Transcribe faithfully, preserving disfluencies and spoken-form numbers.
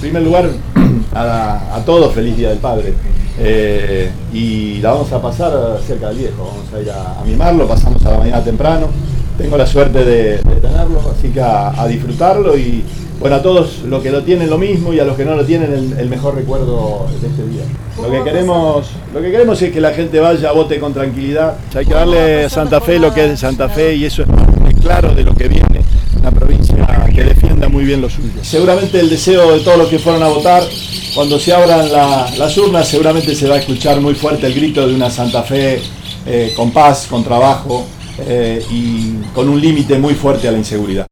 primer lugar, a, a todos feliz Día del Padre. Eh, y la vamos a pasar cerca del viejo, vamos a ir a, a mimarlo, pasamos a la mañana temprano. Tengo la suerte de, de tenerlo, así que a, a disfrutarlo y bueno, a todos los que lo tienen lo mismo y a los que no lo tienen el, el mejor recuerdo de este día. Lo que queremos, lo que queremos es que la gente vaya, vote con tranquilidad. Hay que darle a Santa Fe lo que es de Santa Fe y eso es claro de lo que viene, una provincia que defienda muy bien lo suyo. Seguramente el deseo de todos los que fueron a votar, cuando se abran la, las urnas, seguramente se va a escuchar muy fuerte el grito de una Santa Fe eh, con paz, con trabajo eh, y con un límite muy fuerte a la inseguridad.